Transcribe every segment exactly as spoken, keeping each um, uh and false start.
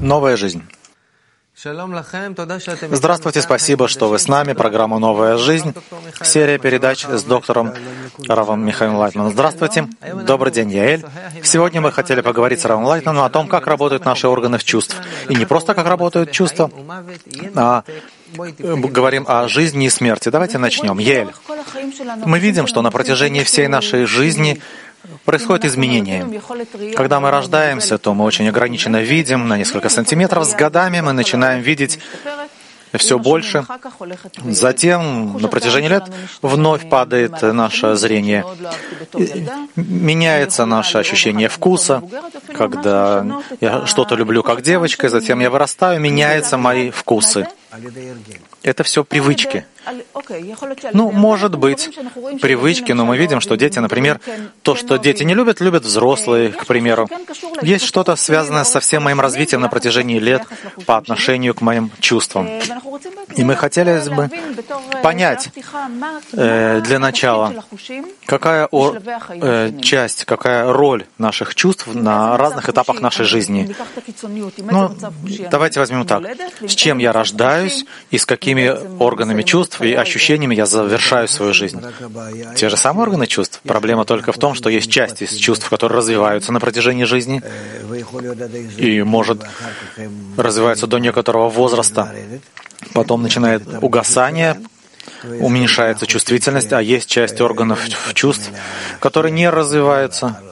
Новая жизнь. Здравствуйте, спасибо, что вы с нами. Программа «Новая жизнь». Серия передач с доктором Равом Михаилом Лайтманом. Здравствуйте. Добрый день, Яэль. Сегодня мы хотели поговорить с Равом Лайтманом о том, как работают наши органы чувств. И не просто как работают чувства, а говорим о жизни и смерти. Давайте начнем. Яэль. Мы видим, что на протяжении всей нашей жизни происходят изменения. Когда мы рождаемся, то мы очень ограниченно видим, на несколько сантиметров. С годами мы начинаем видеть все больше. Затем, на протяжении лет, вновь падает наше зрение. Меняется наше ощущение вкуса. Когда я что-то люблю как девочка, затем я вырастаю, меняются мои вкусы. Это все привычки. Ну, может быть, привычки, но мы видим, что дети, например, то, что дети не любят, любят взрослые, к примеру. Есть что-то связанное со всем моим развитием на протяжении лет по отношению к моим чувствам. И мы хотели бы понять э, для начала, какая о, э, часть, какая роль наших чувств на разных этапах нашей жизни. Ну, давайте возьмем так. С чем я рождаюсь и с какими органами чувств и ощущениями я завершаю свою жизнь. Те же самые органы чувств. Проблема только в том, что есть части из чувств, которые развиваются на протяжении жизни и, может, развиваются до некоторого возраста. Потом начинает угасание, уменьшается чувствительность, а есть часть органов чувств, которые не развиваются.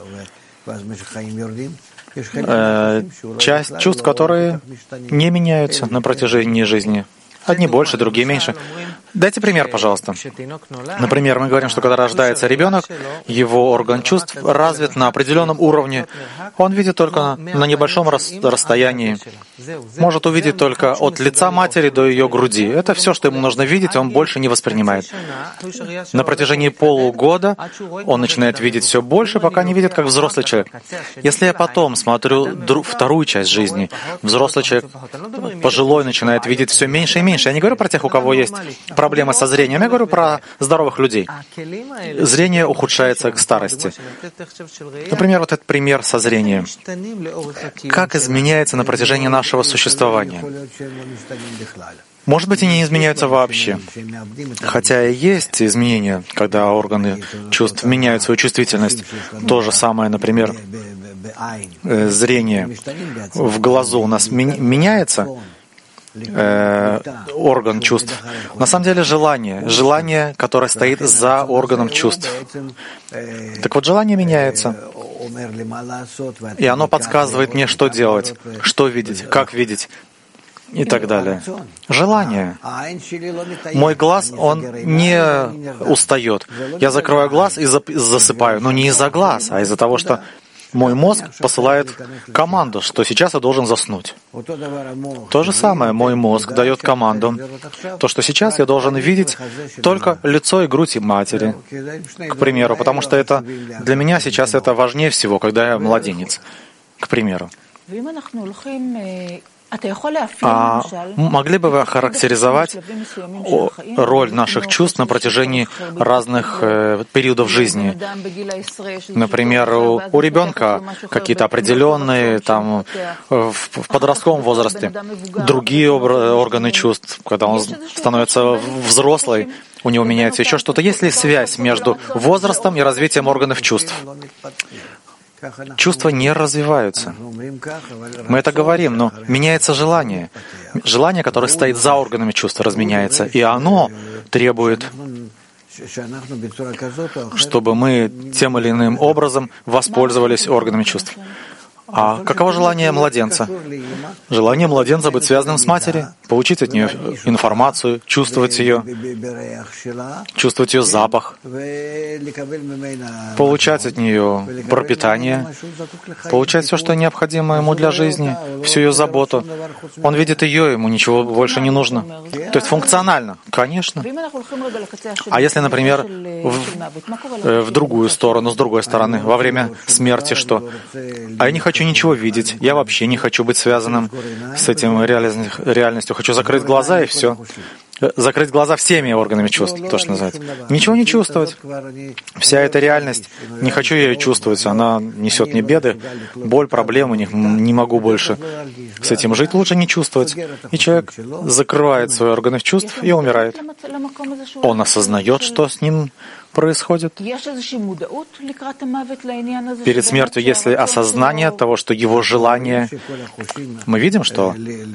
Э, часть чувств, которые не меняются на протяжении жизни. Одни больше, другие меньше. Дайте пример, пожалуйста. Например, мы говорим, что когда рождается ребенок, его орган чувств развит на определенном уровне. Он видит только на небольшом расстоянии. Может увидеть только от лица матери до ее груди. Это все, что ему нужно видеть, он больше не воспринимает. На протяжении полугода он начинает видеть все больше, пока не видит, как взрослый человек. Если я потом смотрю вторую часть жизни, взрослый человек, пожилой, начинает видеть все меньше и меньше. Я не говорю про тех, у кого есть проблемы со зрением, я говорю про здоровых людей. Зрение ухудшается к старости. Например, вот этот пример со зрением. Как изменяется на протяжении нашего существования? Может быть, и не изменяются вообще. Хотя и есть изменения, когда органы чувств меняют свою чувствительность. То же самое, например, зрение в глазу у нас меняется, Э, орган чувств. На самом деле желание. Желание, которое стоит за органом чувств. Так вот, желание меняется. И оно подсказывает мне, что делать, что видеть, как видеть и так далее. Желание. Мой глаз, он не устает. Я закрываю глаз и засыпаю. Но не из-за глаз, а из-за того, что мой мозг посылает команду, что сейчас я должен заснуть. То же самое, мой мозг дает команду, то, что сейчас я должен видеть только лицо и грудь матери, к примеру, потому что это для меня сейчас это важнее всего, когда я младенец, к примеру. А могли бы вы охарактеризовать роль наших чувств на протяжении разных э, периодов жизни? Например, у, у ребенка какие-то определенные, там, в, в подростковом возрасте, другие органы чувств, когда он становится взрослый, у него меняется еще что-то. Есть ли связь между возрастом и развитием органов чувств? Чувства не развиваются. Мы это говорим, но меняется желание. Желание, которое стоит за органами чувств, разменяется. И оно требует, чтобы мы тем или иным образом воспользовались органами чувств. А каково желание младенца? Желание младенца быть связанным с матерью, получить от нее информацию, чувствовать ее, чувствовать ее запах, получать от нее пропитание, получать все, что необходимо ему для жизни, всю ее заботу. Он видит ее, ему ничего больше не нужно. То есть функционально, конечно. А если, например, в, в другую сторону, с другой стороны, во время смерти что? А я не хочу ничего видеть. Я вообще не хочу быть связанным с этим реальностью. Хочу закрыть глаза и все. закрыть глаза всеми органами чувств, то, что называется. Ничего не чувствовать. Вся эта реальность, не хочу я ее чувствовать, она несет мне беды, боль, проблемы, не, не могу больше с этим жить, лучше не чувствовать. И человек закрывает свои органы чувств и умирает. Он осознает, что с ним происходит. Перед смертью есть ли осознание того, что его желание... Мы видим, что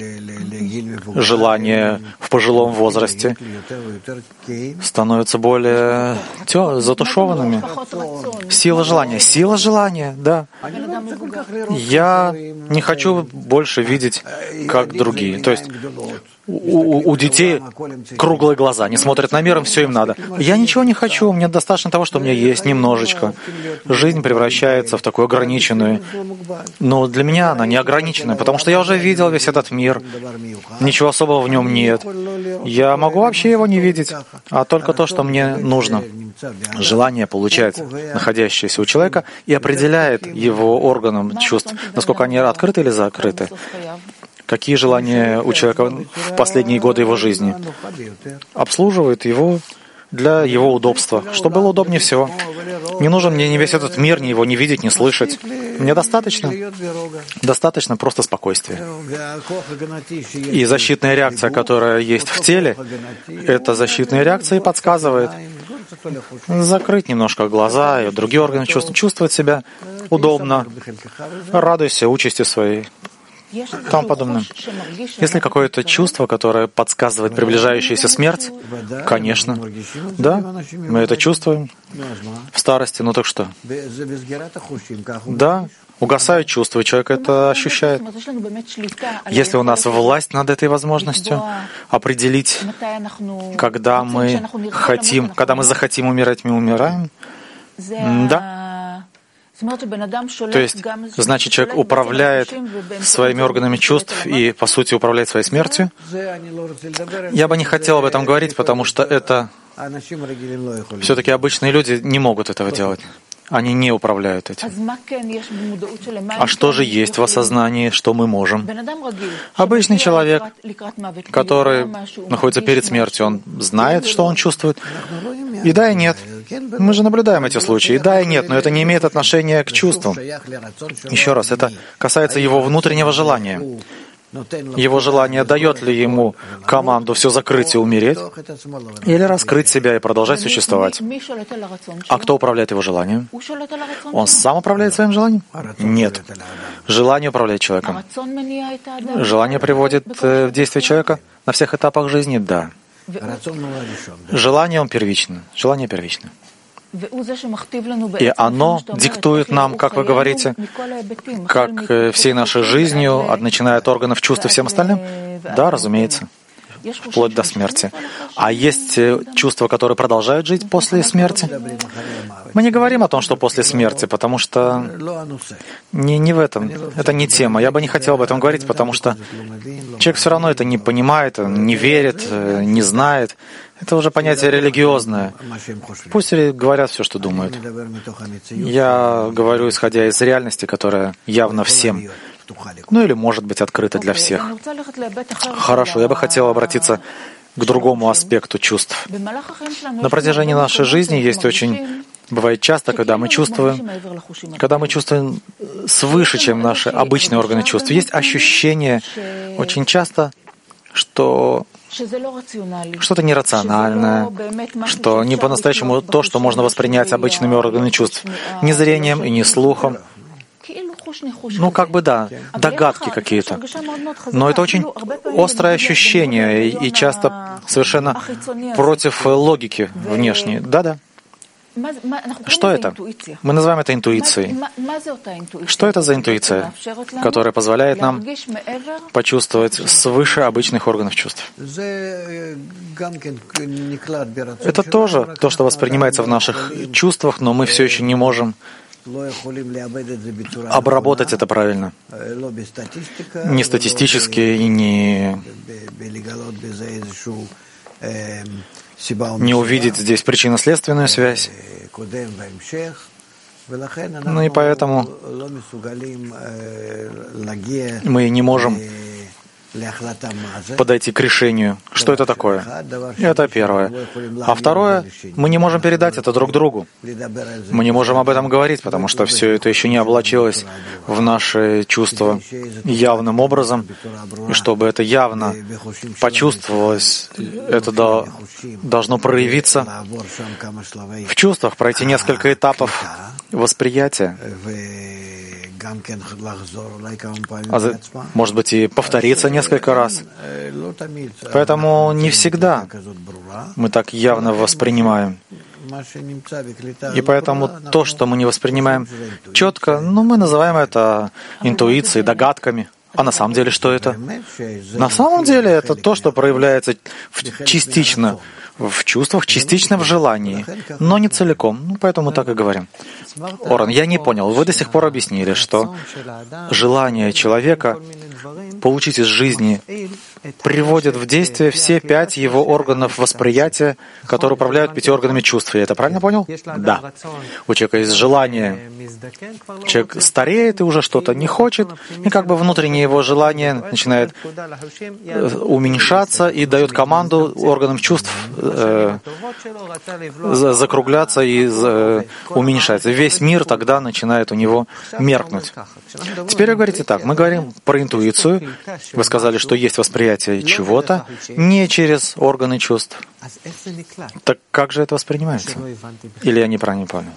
желания в пожилом возрасте становятся более затушеванными. Сила желания. Сила желания, да. Я не хочу больше видеть, как другие. То есть у, у детей круглые глаза, они смотрят на мир, им все им надо. Я ничего не хочу, мне достаточно того, что у меня есть немножечко. Жизнь превращается в такую ограниченную. Но для меня она не ограниченная, потому что я уже видел весь этот мир. Ничего особого в нем нет. Я могу вообще его не видеть, а только то, что мне нужно. Желание получать, находящееся у человека, и определяет его органам чувств, насколько они открыты или закрыты. Какие желания у человека в последние годы его жизни обслуживают его для его удобства, что было удобнее всего. Не нужен мне ни весь этот мир, ни его не видеть, не слышать. Мне достаточно. Достаточно просто спокойствия. И защитная реакция, которая есть в теле, эта защитная реакция и подсказывает закрыть немножко глаза и другие органы чувств, чувствовать себя удобно, радуйся участи своей. Тому подобное. Если какое-то чувство, которое подсказывает приближающуюся смерть, конечно, да, мы это чувствуем в старости, ну так что? Да, угасают чувства, и человек это ощущает. Если у нас власть над этой возможностью определить, когда мы хотим, когда мы захотим умирать, мы умираем, да. То есть, значит, человек управляет своими органами чувств и, по сути, управляет своей смертью. Я бы не хотел об этом говорить, потому что это... Все-таки обычные люди не могут этого делать. Они не управляют этим. А что же есть в осознании, что мы можем? Обычный человек, который находится перед смертью, он знает, что он чувствует. И да, и нет. Мы же наблюдаем эти случаи. И да, и нет, но это не имеет отношения к чувствам. Еще раз, это касается его внутреннего желания. Его желание дает ли ему команду все закрыть и умереть, или раскрыть себя и продолжать существовать? А кто управляет его желанием? Он сам управляет своим желанием? Нет. Желание управляет человеком. Желание приводит в действие человека на всех этапах жизни? Да. Желание он первично. Желание первично. И оно диктует нам, как вы говорите, как всей нашей жизнью, начиная от органов чувств и всем остальным? Да, разумеется, вплоть до смерти. А есть чувства, которые продолжают жить после смерти? Мы не говорим о том, что после смерти, потому что не, не в этом. Это не тема. Я бы не хотел об этом говорить, потому что человек все равно это не понимает, не верит, не знает. Это уже понятие религиозное. Пусть говорят все, что думают. Я говорю, исходя из реальности, которая явно всем, ну или может быть открыта для всех. Хорошо, я бы хотел обратиться к другому аспекту чувств. На протяжении нашей жизни есть очень... Бывает часто, когда мы чувствуем, когда мы чувствуем свыше, чем наши обычные органы чувств. Есть ощущение очень часто, что что-то нерациональное, что не по-настоящему то, что можно воспринять обычными органами чувств, ни зрением и ни слухом. Ну, как бы да, догадки какие-то. Но это очень острое ощущение и часто совершенно против логики внешней. Да-да. Что это? Мы называем это интуицией. Что это за интуиция, которая позволяет нам почувствовать свыше обычных органов чувств? Это тоже то, что воспринимается в наших чувствах, но мы все еще не можем обработать это правильно. Не статистически и не... не увидеть здесь причинно-следственную связь. Ну и поэтому мы не можем подойти к решению. Что это такое? Это первое. А второе, мы не можем передать это друг другу. Мы не можем об этом говорить, потому что все это еще не облачилось в наши чувства явным образом. И чтобы это явно почувствовалось, это должно проявиться в чувствах, пройти несколько этапов восприятия. А, может быть, и повториться несколько раз. Поэтому не всегда мы так явно воспринимаем. И поэтому то, что мы не воспринимаем четко, ну, мы называем это интуицией, догадками. А на самом деле что это? На самом деле это то, что проявляется частично в чувствах, частично в желании, но не целиком. Ну, поэтому мы так и говорим. Оран, я не понял. Вы до сих пор объяснили, что желание человека получить из жизни приводит в действие все пять его органов восприятия, которые управляют пяти органами чувств. Я это правильно понял? Да. У человека есть желание. Человек стареет и уже что-то не хочет, и как бы внутреннее его желание начинает уменьшаться и дает команду органам чувств э, закругляться и э, уменьшаться. Весь мир тогда начинает у него меркнуть. Теперь вы говорите так, мы говорим про интуицию. Вы сказали, что есть восприятие чего-то не через органы чувств. Так как же это воспринимается? Или я неправильно понял?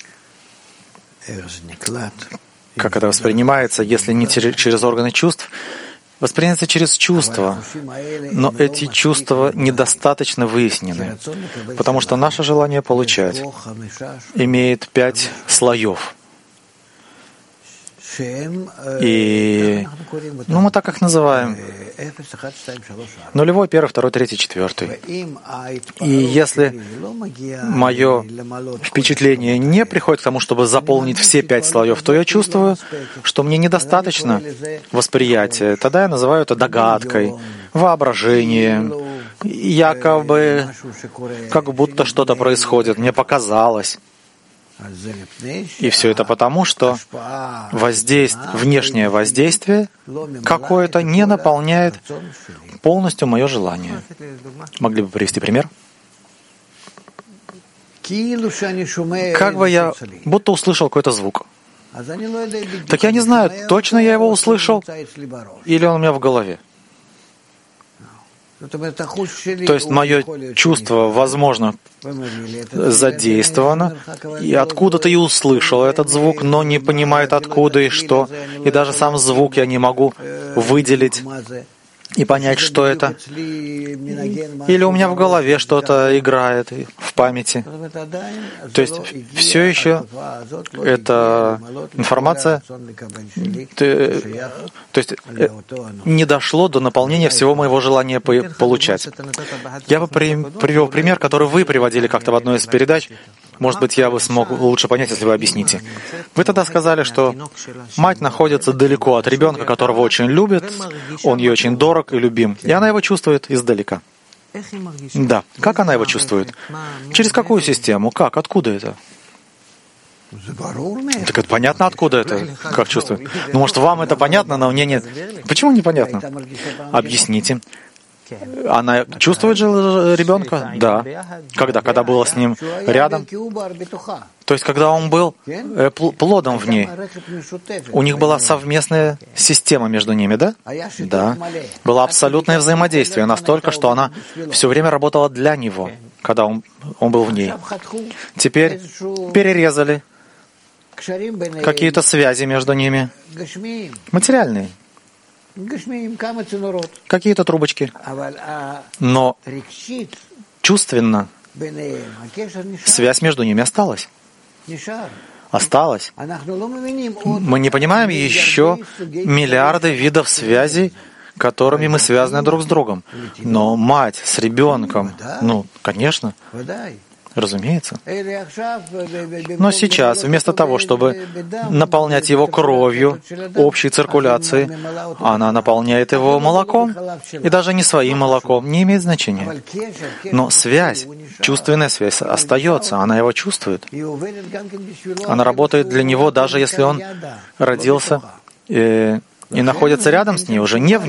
Как это воспринимается, если не через органы чувств? Воспринимается через чувства, но эти чувства недостаточно выяснены, потому что наше желание получать имеет пять слоев. И, ну, мы так их называем. Нулевой, первый, второй, третий, четвертый. И если мое впечатление не приходит к тому, чтобы заполнить все пять слоев, то я чувствую, что мне недостаточно восприятия. Тогда я называю это догадкой, воображением, якобы, как будто что-то происходит, мне показалось. И все это потому, что воздействие, внешнее воздействие какое-то не наполняет полностью мое желание. Могли бы привести пример? Как бы я будто услышал какой-то звук. Так я не знаю, точно я его услышал, или он у меня в голове. То есть мое чувство, возможно, задействовано, и откуда-то и услышал этот звук, но не понимает откуда и что, и даже сам звук я не могу выделить и понять, что это. Или у меня в голове что-то играет в памяти. То есть все еще эта информация, то есть не дошло до наполнения всего моего желания получать. Я бы привел пример, который вы приводили как-то в одной из передач. Может быть, я бы смог лучше понять, если вы объясните. Вы тогда сказали, что мать находится далеко от ребенка, которого очень любит, он ей очень дорог и любим, и она его чувствует издалека. Да. Как она его чувствует? Через какую систему? Как? Откуда это? Так это понятно, откуда это? Как чувствует? Ну, может, вам это понятно, но мне нет. Почему непонятно? Объясните. Она чувствует же ребенка? Да. Когда? Когда была с ним рядом? То есть, когда он был э, плодом в ней. У них была совместная система между ними, да? Да. Было абсолютное взаимодействие, настолько, что она все время работала для него, когда он, он был в ней. Теперь перерезали какие-то связи между ними. Материальные. Какие-то трубочки. Но чувственно связь между ними осталась. Осталась. Мы не понимаем еще миллиарды видов связей, которыми мы связаны друг с другом. Но мать с ребенком, ну, конечно, разумеется. Но сейчас, вместо того, чтобы наполнять его кровью, общей циркуляцией, она наполняет его молоком, и даже не своим молоком, не имеет значения. Но связь, чувственная связь остается, она его чувствует. Она работает для него, даже если он родился и, и находится рядом с ней, уже не в ней,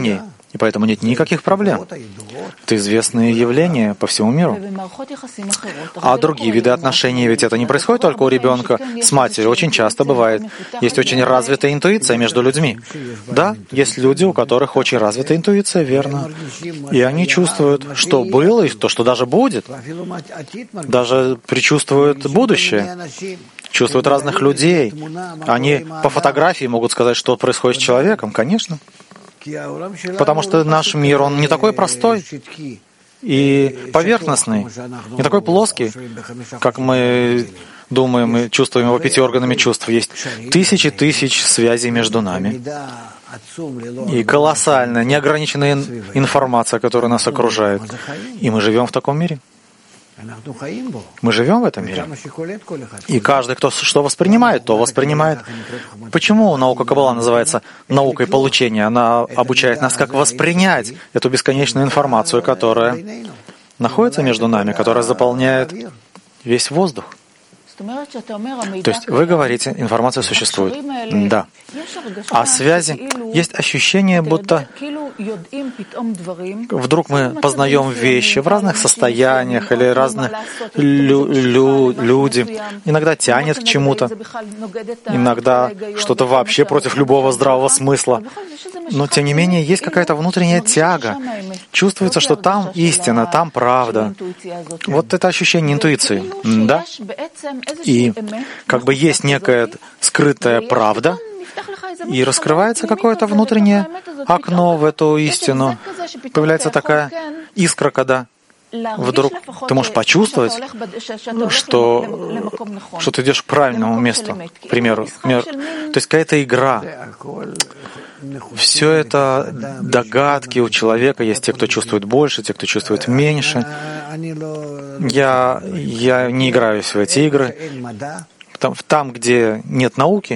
И поэтому нет никаких проблем. Это известные явления по всему миру. А другие виды отношений, ведь это не происходит только у ребенка с матерью. Очень часто бывает. Есть очень развитая интуиция между людьми. Да, есть люди, у которых очень развитая интуиция, верно. И они чувствуют, что было и то, что даже будет. Даже предчувствуют будущее. Чувствуют разных людей. Они по фотографии могут сказать, что происходит с человеком, конечно. Потому что наш мир, он не такой простой и поверхностный, не такой плоский, как мы думаем и чувствуем его пяти органами чувств. Есть тысячи тысяч связей между нами. И колоссальная, неограниченная информация, которая нас окружает. И мы живем в таком мире. Мы живем в этом мире. И каждый, кто что воспринимает, то воспринимает. Почему наука Каббала называется наукой получения? Она обучает нас, как воспринять эту бесконечную информацию, которая находится между нами, которая заполняет весь воздух. То есть вы говорите, информация существует. Да. А связи есть ощущение, будто вдруг мы познаем вещи в разных состояниях или разные лю- лю- люди. Иногда тянет к чему-то, иногда что-то вообще против любого здравого смысла. Но, тем не менее, есть какая-то внутренняя тяга. Чувствуется, что там истина, там правда. Вот это ощущение интуиции. Да? И как бы есть некая скрытая правда, и раскрывается какое-то внутреннее окно в эту истину. Появляется такая искра, когда вдруг ты можешь почувствовать, что, что ты идешь к правильному месту, к примеру. То есть какая-то игра. Все это догадки у человека. Есть те, кто чувствует больше, те, кто чувствует меньше. Я, я не играюсь в эти игры. Там, там, где нет науки,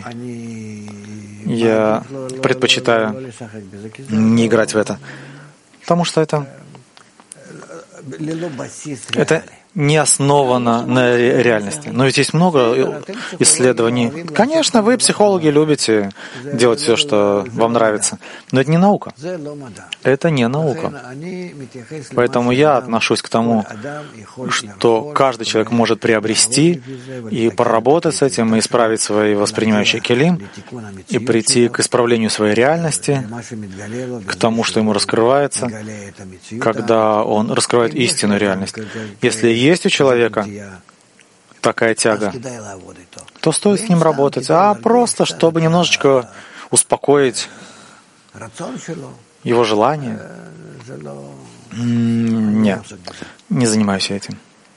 я предпочитаю не играть в это. Потому что это, это не основано на реальности. Но ведь есть много исследований. Конечно, вы, психологи, любите делать все, что вам нравится. Но это не наука. Это не наука. Поэтому я отношусь к тому, что каждый человек может приобрести и поработать с этим, и исправить свои воспринимающие келим, и прийти к исправлению своей реальности, к тому, что ему раскрывается, когда он раскрывает истинную реальность. Если есть у человека такая тяга, то стоит с ним работать, а просто, чтобы немножечко успокоить его желание. Нет, не занимаюсь этим.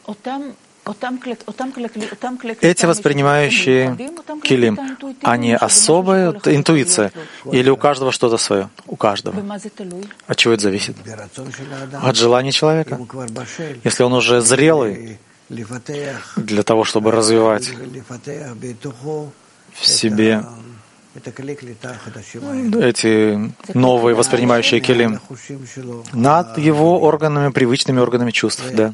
Эти воспринимающие килим, они особая интуиция, или у каждого что-то свое? У каждого. От чего это зависит? От желания человека. Если он уже зрелый для того, чтобы развивать в себе эти новые воспринимающие килим над его органами, привычными органами чувств, да.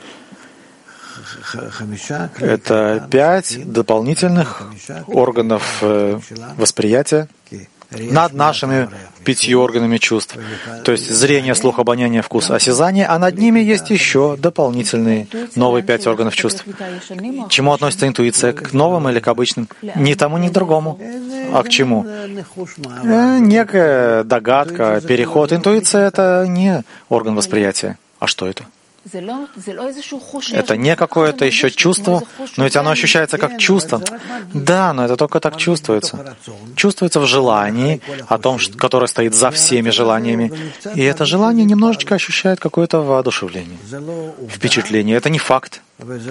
Это пять дополнительных органов восприятия над нашими пятью органами чувств. То есть зрение, слух, обоняние, вкус, осязание, а над ними есть еще дополнительные новые пять органов чувств. К чему относится интуиция? К новым или к обычным? Ни тому, ни другому. А к чему? Э, некая догадка, переход. Интуиция — это не орган восприятия. А что это? Это не какое-то еще чувство, но ведь оно ощущается как чувство. Да, но это только так чувствуется. Чувствуется в желании, о том, которое стоит за всеми желаниями. И это желание немножечко ощущает какое-то воодушевление, впечатление. Это не факт,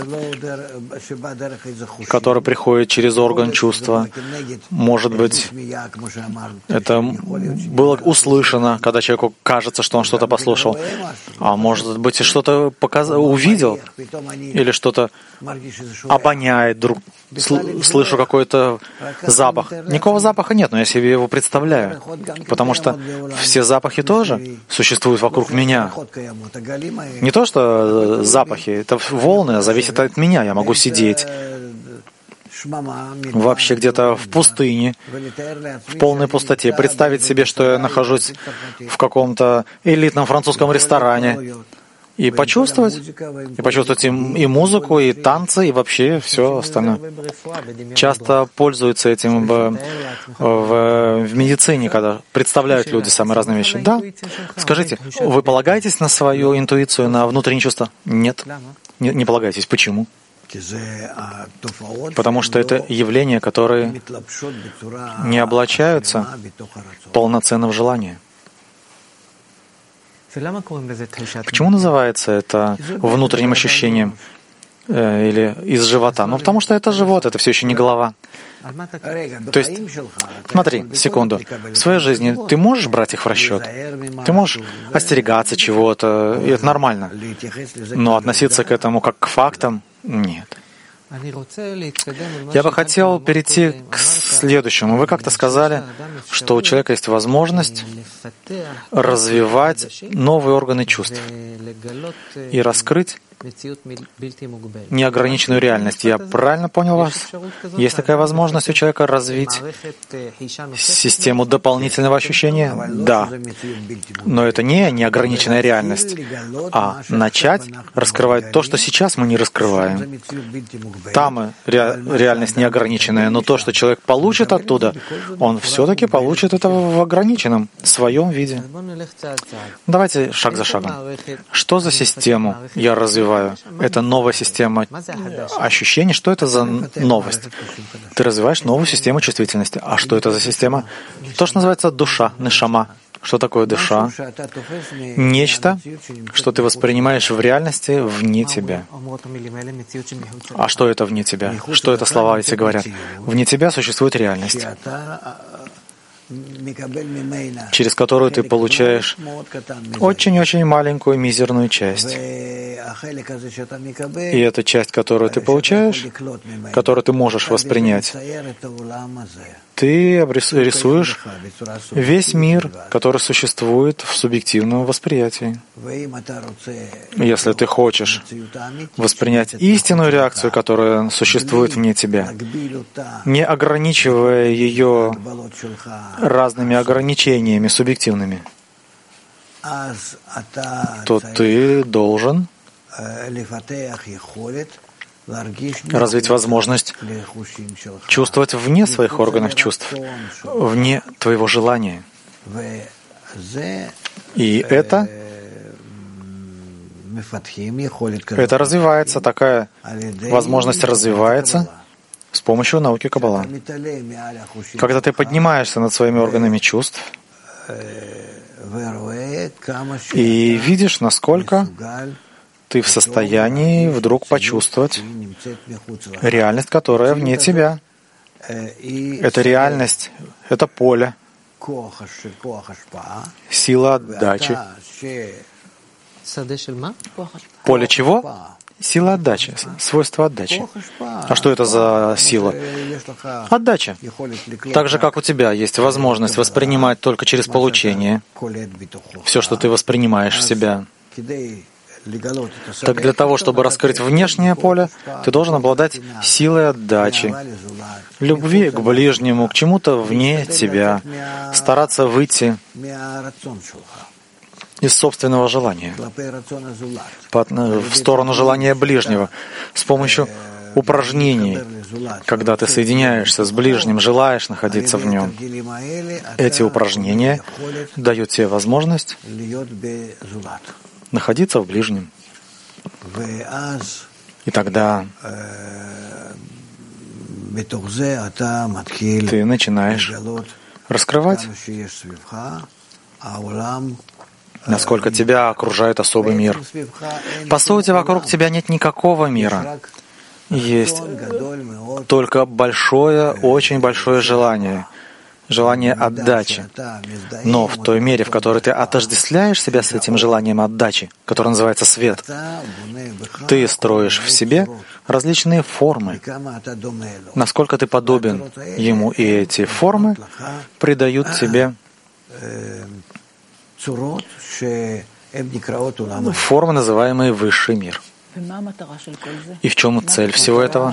который приходит через орган чувства. Может быть, это было услышано, когда человеку кажется, что он что-то послушал. А может быть, и что-то показ... увидел, или что-то обоняет, вдруг слышу какой-то запах. Никакого запаха нет, но я себе его представляю, потому что все запахи тоже существуют вокруг меня. Не то, что запахи, это волны, зависит от меня. Я могу сидеть вообще где-то в пустыне, в полной пустоте, представить себе, что я нахожусь в каком-то элитном французском ресторане, и почувствовать, и почувствовать и, и музыку, и танцы, и вообще все остальное. Часто пользуются этим в, в, в медицине, когда представляют люди самые разные вещи. Да, скажите, вы полагаетесь на свою интуицию, на внутреннее чувство? Нет, не, не полагаетесь. Почему? Потому что это явления, которые не облачаются полноценно в желание. Почему называется это внутренним ощущением э, или из живота? Ну, потому что это живот, это все еще не голова. То есть, смотри, секунду. В своей жизни ты можешь брать их в расчет? Ты можешь остерегаться чего-то, и это нормально. Но относиться к этому как к фактам — нет. Я бы хотел перейти к следующему. Вы как-то сказали, что у человека есть возможность развивать новые органы чувств и раскрыть неограниченную реальность. Я правильно понял вас? Есть такая возможность у человека развить систему дополнительного ощущения? Да. Но это не неограниченная реальность, а начать раскрывать то, что сейчас мы не раскрываем. Там ре- реальность неограниченная, но то, что человек получит оттуда, он все-таки получит это в ограниченном своем виде. Давайте шаг за шагом. Что за систему я развиваю? Это новая система ощущений. Что это за новость? Ты развиваешь новую систему чувствительности. А что это за система? То, что называется душа, нешама. Что такое душа? Нечто, что ты воспринимаешь в реальности вне тебя. А что это вне тебя? Что это слова эти говорят? Вне тебя существует реальность, через которую ты получаешь очень-очень маленькую мизерную часть. И эта часть, которую ты получаешь, которую ты можешь воспринять, ты рисуешь весь мир, который существует в субъективном восприятии. Если ты хочешь воспринять истинную реакцию, которая существует вне тебя, не ограничивая ее разными ограничениями субъективными, то ты должен развить возможность чувствовать вне своих органов чувств, вне твоего желания. И это, это развивается, такая возможность развивается с помощью науки Каббала. Когда ты поднимаешься над своими органами чувств и видишь, насколько ты в состоянии вдруг почувствовать реальность, которая вне тебя. Это реальность, это поле, сила отдачи. Поле чего? Сила отдачи, свойство отдачи. А что это за сила? Отдача. Так же, как у тебя есть возможность воспринимать только через получение все, что ты воспринимаешь в себя. Так для того, чтобы раскрыть внешнее поле, ты должен обладать силой отдачи, любви к ближнему, к чему-то вне тебя, стараться выйти из собственного желания в сторону желания ближнего с помощью упражнений, когда ты соединяешься с ближним, желаешь находиться в нем. Эти упражнения дают тебе возможность находиться в ближнем. И тогда ты начинаешь раскрывать, насколько тебя окружает особый мир. По сути, вокруг тебя нет никакого мира. Есть только большое, очень большое желание. Желание отдачи. Но в той мере, в которой ты отождествляешь себя с этим желанием отдачи, которое называется свет, ты строишь в себе различные формы. Насколько ты подобен ему, и эти формы придают тебе формы, называемые высший мир. И в чем цель всего этого?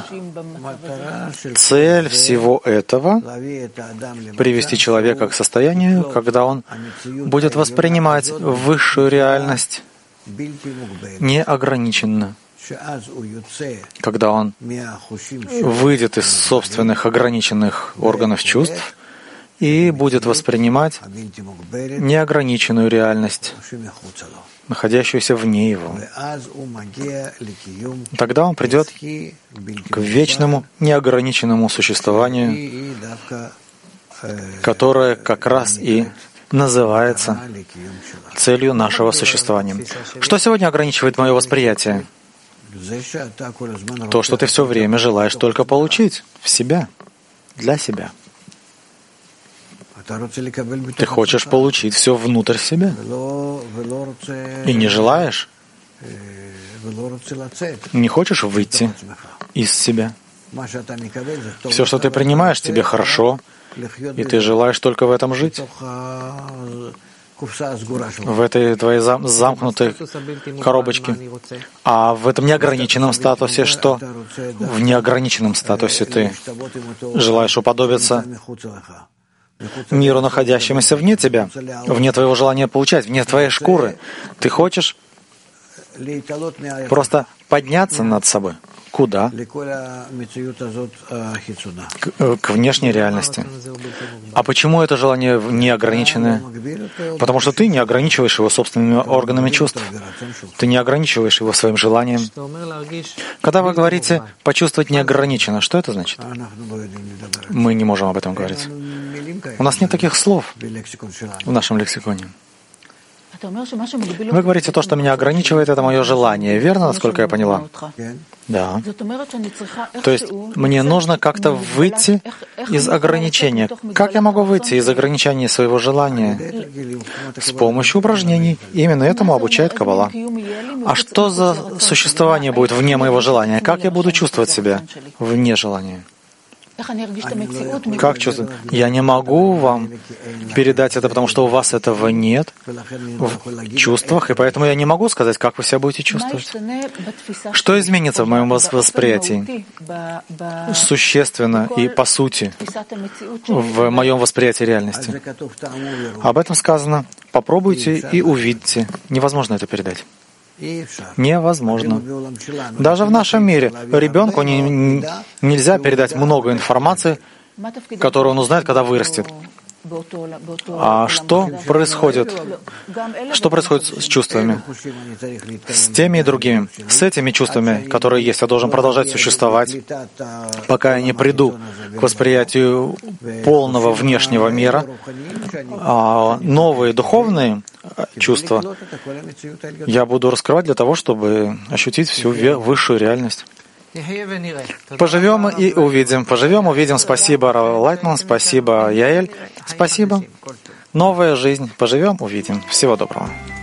Цель всего этого — привести человека к состоянию, когда он будет воспринимать высшую реальность неограниченно, когда он выйдет из собственных ограниченных органов чувств и будет воспринимать неограниченную реальность, находящуюся вне его. Тогда он придет к вечному, неограниченному существованию, которое как раз и называется целью нашего существования. Что сегодня ограничивает мое восприятие? То, что ты все время желаешь только получить в себя, для себя. Ты хочешь получить все внутрь себя и не желаешь, не хочешь выйти из себя. Все, что ты принимаешь, тебе хорошо, и ты желаешь только в этом жить, в этой твоей зам- замкнутой коробочке. А в этом неограниченном статусе что? В неограниченном статусе ты желаешь уподобиться миру, находящемуся вне тебя, вне твоего желания получать, вне твоей шкуры. Ты хочешь просто подняться над собой. Куда? К, к внешней реальности. А почему это желание неограниченное? Потому что ты не ограничиваешь его собственными органами чувств. Ты не ограничиваешь его своим желанием. Когда вы говорите «почувствовать неограниченно», что это значит? Мы не можем об этом говорить. У нас нет таких слов в нашем лексиконе. Вы говорите, то, что меня ограничивает, это мое желание. Верно, насколько я поняла? Да. То есть мне нужно как-то выйти из ограничения. Как я могу выйти из ограничения своего желания? С помощью упражнений. Именно этому обучает Каббала. А что за существование будет вне моего желания? Как я буду чувствовать себя вне желания? Как чувствовать? Я не могу вам передать это, потому что у вас этого нет в чувствах, и поэтому я не могу сказать, как вы себя будете чувствовать. Что изменится в моем восприятии? Существенно и по сути в моем восприятии реальности. Об этом сказано. Попробуйте и увидите. Невозможно это передать. Невозможно. Даже в нашем мире ребенку не, нельзя передать много информации, которую он узнает, когда вырастет. А что происходит? Что происходит с чувствами? С теми и другими. С этими чувствами, которые есть, я должен продолжать существовать, пока я не приду к восприятию полного внешнего мира. А новые духовные чувства я буду раскрывать для того, чтобы ощутить всю высшую реальность. Поживем и увидим. Поживем, увидим. Спасибо, Рав Лайтман. Спасибо, Яэль. Спасибо. Новая жизнь. Поживем, увидим. Всего доброго.